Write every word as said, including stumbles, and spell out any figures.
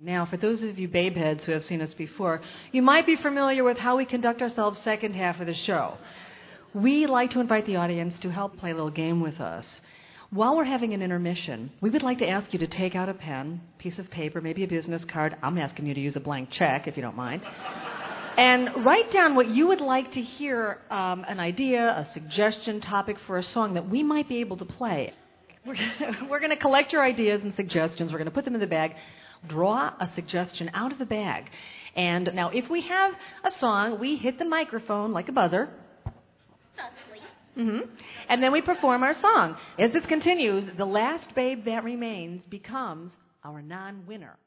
Now, for those of you babe heads who have seen us before, you might be familiar with how we conduct ourselves second half of the show. We like to invite the audience to help play a little game with us. While we're having an intermission, we would like to ask you to take out a pen, piece of paper, maybe a business card. I'm asking you to use a blank check, if you don't mind. And write down what you would like to hear, um, an idea, a suggestion, topic for a song that we might be able to play. We're, we're going to collect your ideas and suggestions. We're going to put them in the bag. Draw a suggestion out of the bag. And now if we have a song, we hit the microphone like a buzzer. Mm-hmm. And then we perform our song. As this continues, the last babe that remains becomes our non-winner.